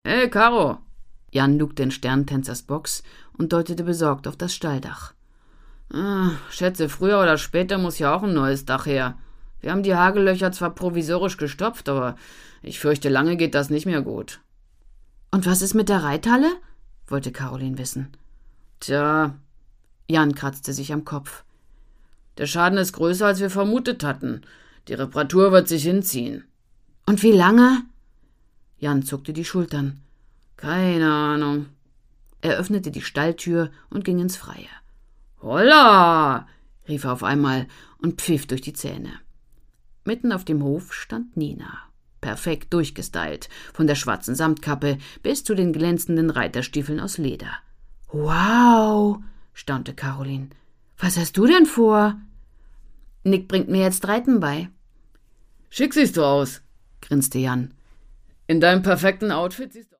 Hey, Caro! Jan lugte in Sternentänzers Box und deutete besorgt auf das Stalldach. Schätze, früher oder später muss ja auch ein neues Dach her. Wir haben die Hagellöcher zwar provisorisch gestopft, aber ich fürchte, lange geht das nicht mehr gut. Und was ist mit der Reithalle? Wollte Caroline wissen. Tja, Jan kratzte sich am Kopf. Der Schaden ist größer, als wir vermutet hatten. Die Reparatur wird sich hinziehen. Und wie lange? Jan zuckte die Schultern. Keine Ahnung. Er öffnete die Stalltür und ging ins Freie. »Holla!« rief er auf einmal und pfiff durch die Zähne. Mitten auf dem Hof stand Nina, perfekt durchgestylt, von der schwarzen Samtkappe bis zu den glänzenden Reiterstiefeln aus Leder. »Wow«, staunte Caroline. »Was hast du denn vor?« »Nick bringt mir jetzt Reiten bei.« »Schick siehst du aus«, grinste Jan. »In deinem perfekten Outfit siehst du